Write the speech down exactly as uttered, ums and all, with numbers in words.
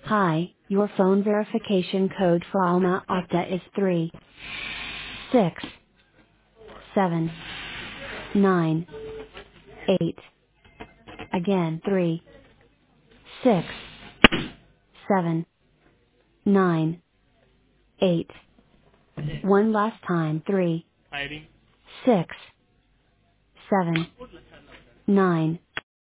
Hi, your phone verification code for Alma Ata is three six seven nine eight. Again, three six seven nine eight. One last time, three I D. six seven nine